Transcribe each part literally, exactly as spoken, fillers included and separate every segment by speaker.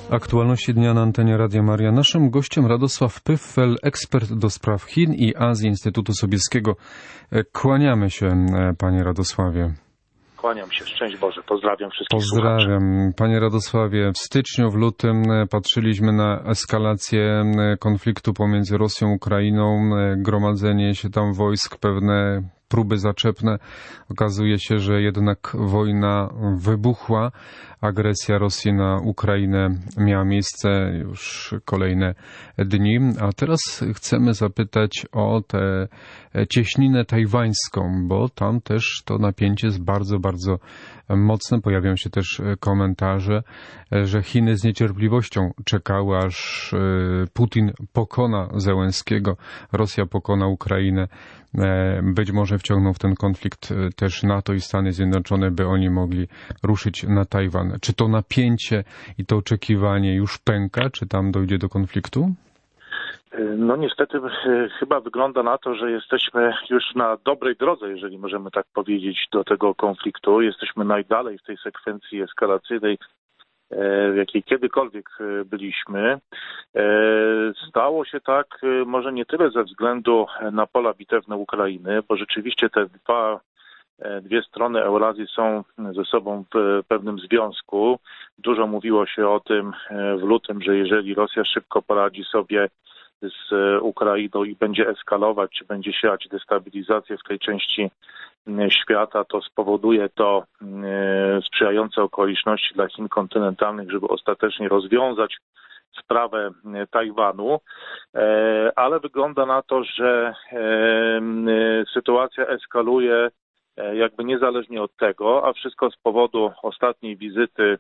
Speaker 1: Aktualności dnia na antenie Radia Maria. Naszym gościem Radosław Pyffel, ekspert do spraw Chin i Azji Instytutu Sobieskiego. Kłaniamy się, panie Radosławie.
Speaker 2: Kłaniam się, szczęść Boże, pozdrawiam wszystkich
Speaker 1: Pozdrawiam.
Speaker 2: słuchaczy.
Speaker 1: Panie Radosławie, w styczniu, w lutym patrzyliśmy na eskalację konfliktu pomiędzy Rosją a Ukrainą, gromadzenie się tam wojsk, pewne próby zaczepne. Okazuje się, że jednak wojna wybuchła. Agresja Rosji na Ukrainę miała miejsce już kolejne dni. A teraz chcemy zapytać o tę cieśninę tajwańską, bo tam też to napięcie jest bardzo, bardzo mocne. Pojawiają się też komentarze, że Chiny z niecierpliwością czekały, aż Putin pokona Zełenskiego, Rosja pokona Ukrainę. Być może wciągną w ten konflikt też NATO i Stany Zjednoczone, by oni mogli ruszyć na Tajwan. Czy to napięcie i to oczekiwanie już pęka, czy tam dojdzie do konfliktu?
Speaker 2: No niestety chyba wygląda na to, że jesteśmy już na dobrej drodze, jeżeli możemy tak powiedzieć, do tego konfliktu. Jesteśmy najdalej w tej sekwencji eskalacyjnej, w jakiej kiedykolwiek byliśmy. Stało się tak może nie tyle ze względu na pola bitewne Ukrainy, bo rzeczywiście te dwa Dwie strony Eurazji są ze sobą w pewnym związku. Dużo mówiło się o tym w lutym, że jeżeli Rosja szybko poradzi sobie z Ukrainą i będzie eskalować, czy będzie siać destabilizację w tej części świata, to spowoduje to sprzyjające okoliczności dla Chin kontynentalnych, żeby ostatecznie rozwiązać sprawę Tajwanu, ale wygląda na to, że sytuacja eskaluje jakby niezależnie od tego, a wszystko z powodu ostatniej wizyty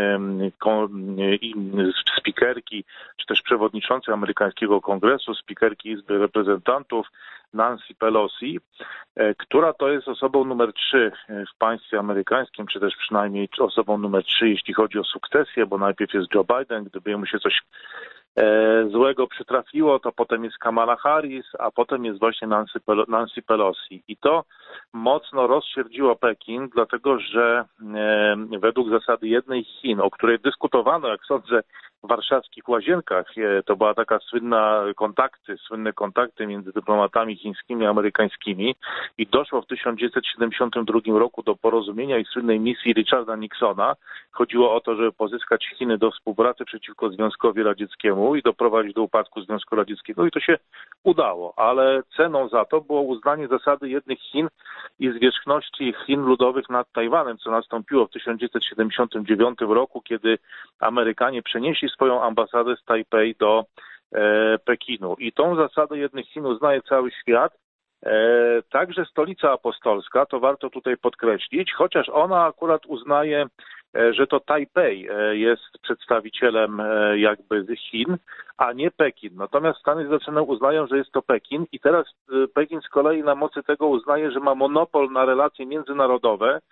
Speaker 2: spikerki, czy też przewodniczącej amerykańskiego kongresu, spikerki Izby Reprezentantów Nancy Pelosi, która to jest osobą numer trzy w państwie amerykańskim, czy też przynajmniej osobą numer trzy, jeśli chodzi o sukcesję, bo najpierw jest Joe Biden, gdyby mu się coś złego przytrafiło, to potem jest Kamala Harris, a potem jest właśnie Nancy, Pel- Nancy Pelosi. I to mocno rozsierdziło Pekin, dlatego że e, według zasady jednej Chin, o której dyskutowano, jak sądzę, w warszawskich Łazienkach, e, to była taka słynna kontakty, słynne kontakty między dyplomatami chińskimi i amerykańskimi i doszło w tysiąc dziewięćset siedemdziesiątym drugim roku do porozumienia i słynnej misji Richarda Nixona. Chodziło o to, żeby pozyskać Chiny do współpracy przeciwko Związkowi Radzieckiemu i doprowadzić do upadku Związku Radzieckiego i to się udało, ale ceną za to było uznanie zasady jednych Chin i zwierzchności Chin Ludowych nad Tajwanem, co nastąpiło w tysiąc dziewięćset siedemdziesiątym dziewiątym roku, kiedy Amerykanie przenieśli swoją ambasadę z Tajpej do e, Pekinu. I tą zasadę jednych Chin uznaje cały świat, e, także Stolica Apostolska, to warto tutaj podkreślić, chociaż ona akurat uznaje, że to Tajpej jest przedstawicielem jakby Chin, a nie Pekin. Natomiast Stany Zjednoczone uznają, że jest to Pekin i teraz Pekin z kolei na mocy tego uznaje, że ma monopol na relacje międzynarodowe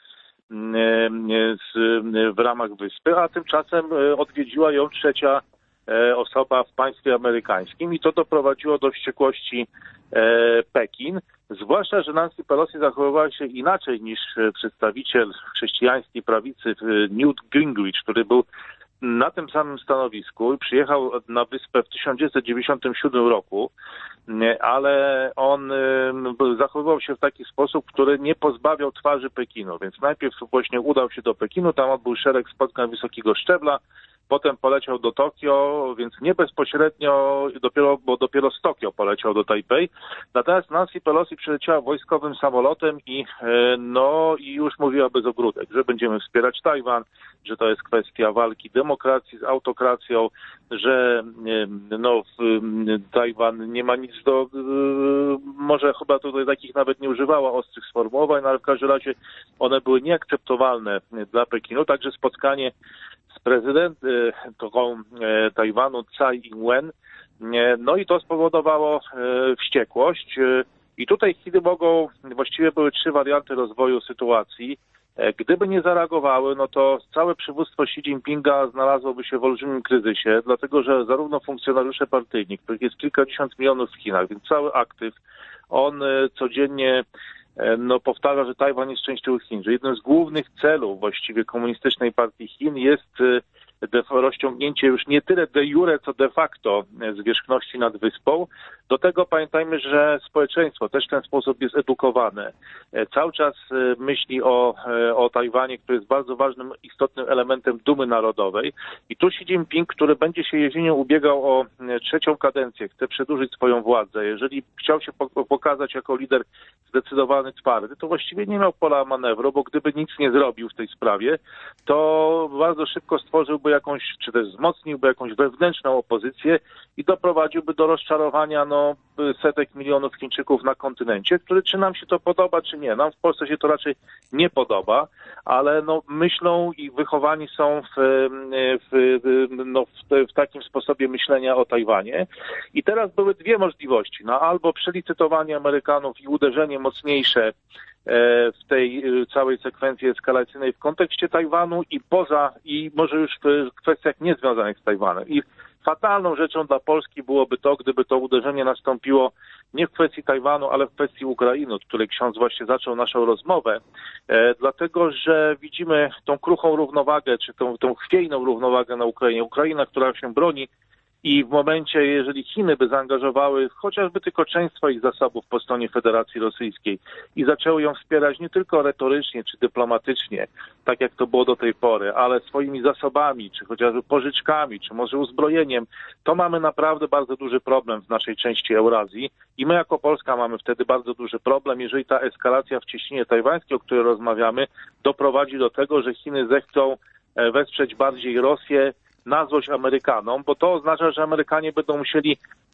Speaker 2: w ramach wyspy, a tymczasem odwiedziła ją trzecia osoba w państwie amerykańskim i to doprowadziło do wściekłości Pekin. Zwłaszcza, że Nancy Pelosi zachowywała się inaczej niż przedstawiciel chrześcijańskiej prawicy Newt Gingrich, który był na tym samym stanowisku i przyjechał na wyspę w tysiąc dziewięćset dziewięćdziesiątym siódmym roku, ale on zachowywał się w taki sposób, który nie pozbawiał twarzy Pekinu, więc najpierw właśnie udał się do Pekinu, tam odbył szereg spotkań wysokiego szczebla, potem poleciał do Tokio, więc nie bezpośrednio, dopiero, bo dopiero z Tokio poleciał do Tajpej. Natomiast Nancy Pelosi przyleciała wojskowym samolotem i no i już mówiła bez ogródek, że będziemy wspierać Tajwan, że to jest kwestia walki demokracji z autokracją, że no Tajwan nie ma nic do, może chyba tutaj takich nawet nie używała ostrych sformułowań, no ale w każdym razie one były nieakceptowalne dla Pekinu, także spotkanie z prezydentką Tajwanu Tsai Ing-wen, no i to spowodowało wściekłość i tutaj Chiny mogą, właściwie były trzy warianty rozwoju sytuacji. Gdyby nie zareagowały, no to całe przywództwo Xi Jinpinga znalazłoby się w olbrzymim kryzysie, dlatego że zarówno funkcjonariusze partyjni, których jest kilkadziesiąt milionów w Chinach, więc cały aktyw, on codziennie no, powtarza, że Tajwan jest częścią Chin, że jednym z głównych celów właściwie komunistycznej partii Chin jest rozciągnięcie już nie tyle de jure, co de facto zwierzchności nad wyspą. Do tego pamiętajmy, że społeczeństwo też w ten sposób jest edukowane. Cały czas myśli o, o Tajwanie, który jest bardzo ważnym, istotnym elementem dumy narodowej. I tu Xi Jinping, który będzie się jesienią ubiegał o trzecią kadencję, chce przedłużyć swoją władzę. Jeżeli chciał się pokazać jako lider zdecydowany, twardy, to właściwie nie miał pola manewru, bo gdyby nic nie zrobił w tej sprawie, to bardzo szybko stworzyłby jakąś, czy też wzmocniłby jakąś wewnętrzną opozycję i doprowadziłby do rozczarowania no, setek milionów Chińczyków na kontynencie, który czy nam się to podoba, czy nie. Nam w Polsce się to raczej nie podoba, ale no, myślą i wychowani są w, w, no, w, w takim sposobie myślenia o Tajwanie. I teraz były dwie możliwości. No, albo przelicytowanie Amerykanów i uderzenie mocniejsze w tej całej sekwencji eskalacyjnej w kontekście Tajwanu i poza, i może już w kwestiach niezwiązanych z Tajwanem. I fatalną rzeczą dla Polski byłoby to, gdyby to uderzenie nastąpiło nie w kwestii Tajwanu, ale w kwestii Ukrainy, od której ksiądz właśnie zaczął naszą rozmowę, e, dlatego że widzimy tą kruchą równowagę, czy tą, tą chwiejną równowagę na Ukrainie. Ukraina, która się broni, i w momencie, jeżeli Chiny by zaangażowały chociażby tylko część swoich zasobów po stronie Federacji Rosyjskiej i zaczęły ją wspierać nie tylko retorycznie czy dyplomatycznie, tak jak to było do tej pory, ale swoimi zasobami, czy chociażby pożyczkami, czy może uzbrojeniem, to mamy naprawdę bardzo duży problem w naszej części Eurazji i my jako Polska mamy wtedy bardzo duży problem, jeżeli ta eskalacja w cieśninie tajwańskiej, o której rozmawiamy, doprowadzi do tego, że Chiny zechcą wesprzeć bardziej Rosję na złość Amerykanom, bo to oznacza, że Amerykanie będą musieli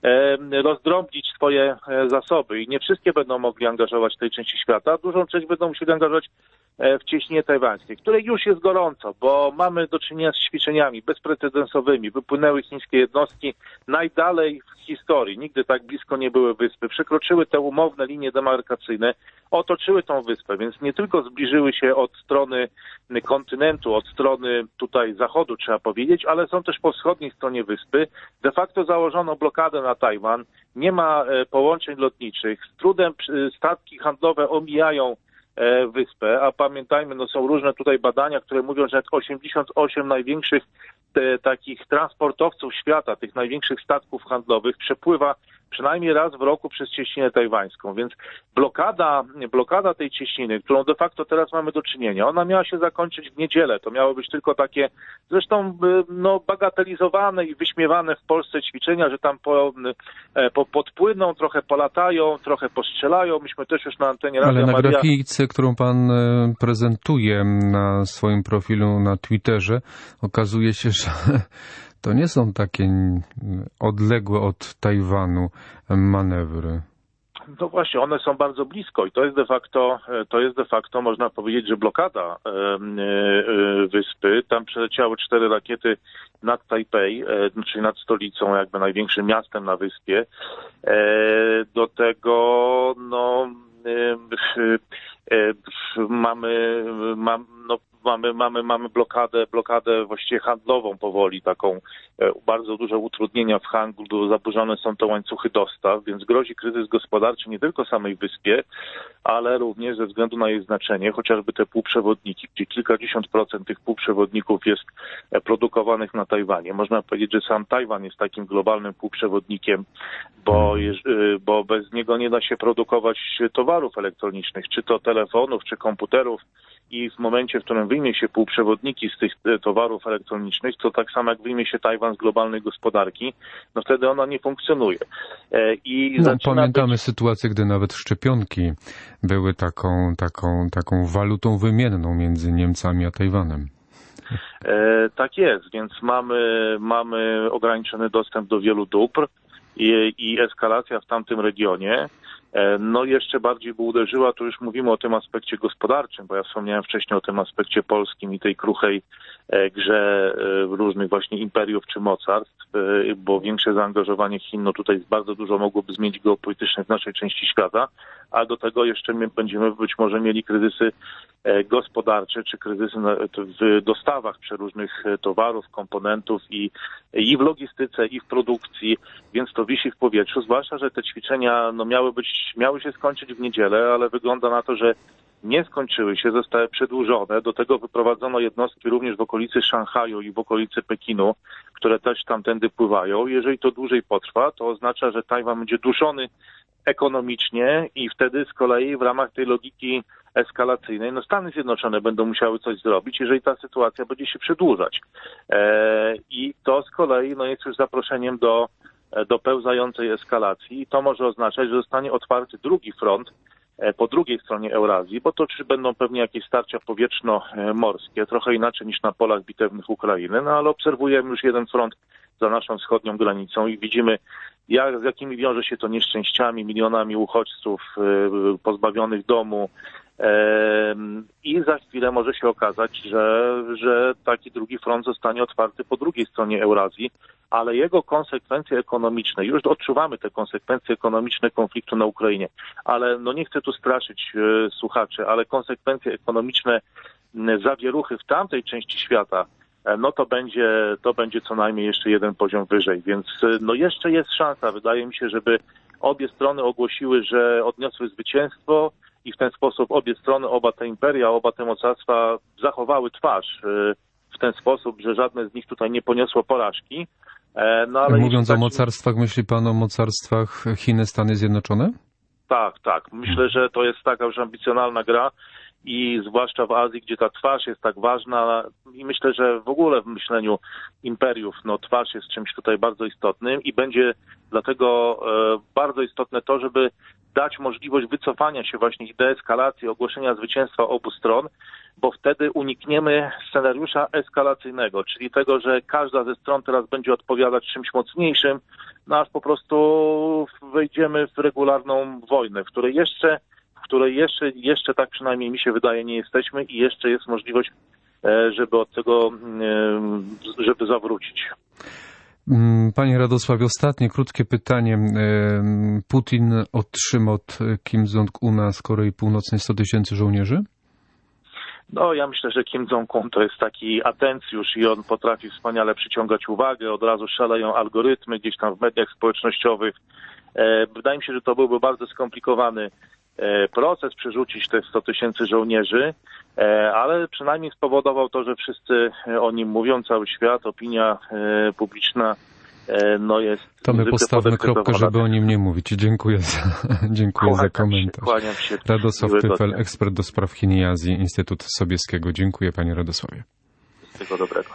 Speaker 2: e, rozdrąbić swoje e, zasoby i nie wszystkie będą mogli angażować w tej części świata. Dużą część będą musieli angażować e, w cieśninie tajwańskiej, której już jest gorąco, bo mamy do czynienia z ćwiczeniami bezprecedensowymi. Wypłynęły chińskie jednostki najdalej w historii. Nigdy tak blisko nie były wyspy. Przekroczyły te umowne linie demarkacyjne, otoczyły tą wyspę, więc nie tylko zbliżyły się od strony kontynentu, od strony tutaj zachodu, trzeba powiedzieć, ale są też po wschodniej stronie wyspy. De facto założono blokadę na Tajwan, nie ma połączeń lotniczych, z trudem statki handlowe omijają wyspę, a pamiętajmy, no są różne tutaj badania, które mówią, że osiemdziesiąt osiem największych te, takich transportowców świata, tych największych statków handlowych przepływa przynajmniej raz w roku przez cieśninę tajwańską, więc blokada, blokada tej cieśniny, którą de facto teraz mamy do czynienia, ona miała się zakończyć w niedzielę, to miało być tylko takie zresztą no, bagatelizowane i wyśmiewane w Polsce ćwiczenia, że tam po, po, podpłyną, trochę polatają, trochę postrzelają, myśmy też już na antenie Radia
Speaker 1: Ale na
Speaker 2: Maria...
Speaker 1: grafice, którą pan prezentuje na swoim profilu na Twitterze, okazuje się, że to nie są takie odległe od Tajwanu manewry.
Speaker 2: No właśnie, one są bardzo blisko i to jest de facto, to jest de facto, można powiedzieć, że blokada e, e, wyspy. Tam przeleciały cztery rakiety nad Tajpej, e, czyli nad stolicą, jakby największym miastem na wyspie. E, do tego, no, e, e, mamy, mam, no, Mamy, mamy, mamy blokadę, blokadę właściwie handlową powoli, taką e, bardzo duże utrudnienia w handlu, zaburzone są te łańcuchy dostaw, więc grozi kryzys gospodarczy nie tylko samej wyspie, ale również ze względu na jej znaczenie, chociażby te półprzewodniki, gdzie kilkadziesiąt procent tych półprzewodników jest produkowanych na Tajwanie. Można powiedzieć, że sam Tajwan jest takim globalnym półprzewodnikiem, bo, bo bez niego nie da się produkować towarów elektronicznych, czy to telefonów, czy komputerów. I w momencie, w którym wyjmie się półprzewodniki z tych towarów elektronicznych, to tak samo jak wyjmie się Tajwan z globalnej gospodarki, no wtedy ona nie funkcjonuje. I
Speaker 1: no, pamiętamy
Speaker 2: być...
Speaker 1: sytuację, gdy nawet szczepionki były taką, taką, taką walutą wymienną między Niemcami a Tajwanem.
Speaker 2: E, tak jest, więc mamy, mamy ograniczony dostęp do wielu dóbr i, i eskalacja w tamtym regionie. No jeszcze bardziej by uderzyła, tu już mówimy o tym aspekcie gospodarczym, bo ja wspomniałem wcześniej o tym aspekcie polskim i tej kruchej grze różnych właśnie imperiów czy mocarstw, bo większe zaangażowanie Chin, no tutaj bardzo dużo mogłoby zmienić geopolityczne w naszej części świata, a do tego jeszcze my będziemy być może mieli kryzysy gospodarcze czy kryzysy w dostawach przeróżnych towarów, komponentów i, i w logistyce, i w produkcji, więc to wisi w powietrzu, zwłaszcza, że te ćwiczenia no, miały być, miały się skończyć w niedzielę, ale wygląda na to, że nie skończyły się, zostały przedłużone. Do tego wyprowadzono jednostki również w okolicy Szanghaju i w okolicy Pekinu, które też tamtędy pływają. Jeżeli to dłużej potrwa, to oznacza, że Tajwan będzie duszony ekonomicznie i wtedy z kolei w ramach tej logiki eskalacyjnej no Stany Zjednoczone będą musiały coś zrobić, jeżeli ta sytuacja będzie się przedłużać. E, I to z kolei no, jest już zaproszeniem do, do pełzającej eskalacji i to może oznaczać, że zostanie otwarty drugi front po drugiej stronie Eurazji, bo to czy będą pewnie jakieś starcia powietrzno-morskie, trochę inaczej niż na polach bitewnych Ukrainy, no ale obserwujemy już jeden front za naszą wschodnią granicą i widzimy, jak, z jakimi wiąże się to nieszczęściami, milionami uchodźców yy, pozbawionych domu yy, i za chwilę może się okazać, że, że taki drugi front zostanie otwarty po drugiej stronie Eurazji, ale jego konsekwencje ekonomiczne, już odczuwamy te konsekwencje ekonomiczne konfliktu na Ukrainie, ale no nie chcę tu straszyć yy, słuchaczy, ale konsekwencje ekonomiczne yy, zawieruchy w tamtej części świata, no to będzie, to będzie co najmniej jeszcze jeden poziom wyżej, więc no jeszcze jest szansa, wydaje mi się, żeby obie strony ogłosiły, że odniosły zwycięstwo i w ten sposób obie strony, oba te imperia, oba te mocarstwa zachowały twarz w ten sposób, że żadne z nich tutaj nie poniosło porażki. No, ale
Speaker 1: mówiąc
Speaker 2: tak...
Speaker 1: o mocarstwach, myśli pan o mocarstwach Chiny, Stany Zjednoczone?
Speaker 2: Tak, tak. Myślę, że to jest taka już ambicjonalna gra. I zwłaszcza w Azji, gdzie ta twarz jest tak ważna i myślę, że w ogóle w myśleniu imperiów no, twarz jest czymś tutaj bardzo istotnym i będzie dlatego e, bardzo istotne to, żeby dać możliwość wycofania się właśnie i deeskalacji, ogłoszenia zwycięstwa obu stron, bo wtedy unikniemy scenariusza eskalacyjnego, czyli tego, że każda ze stron teraz będzie odpowiadać czymś mocniejszym, no aż po prostu wejdziemy w regularną wojnę, w której jeszcze w której jeszcze, jeszcze tak przynajmniej mi się wydaje nie jesteśmy i jeszcze jest możliwość, żeby od tego, żeby zawrócić.
Speaker 1: Panie Radosławie, ostatnie krótkie pytanie. Putin otrzymał od Kim Jong-una z Korei Północnej sto tysięcy żołnierzy?
Speaker 2: No ja myślę, że Kim Jong-un to jest taki atencjusz i on potrafi wspaniale przyciągać uwagę, od razu szaleją algorytmy gdzieś tam w mediach społecznościowych. Wydaje mi się, że to byłby bardzo skomplikowany proces, przerzucić te sto tysięcy żołnierzy, ale przynajmniej spowodował to, że wszyscy o nim mówią, cały świat, opinia publiczna no jest...
Speaker 1: To my postawmy kropkę, żeby o nim nie mówić. Dziękuję za, dziękuję
Speaker 2: kłaniam
Speaker 1: za komentarz.
Speaker 2: Się, kłaniam się.
Speaker 1: Radosław Tyfel, ekspert do spraw Chin i Azji, Instytut Sobieskiego. Dziękuję, panie Radosławie.
Speaker 2: Wszystkiego dobrego.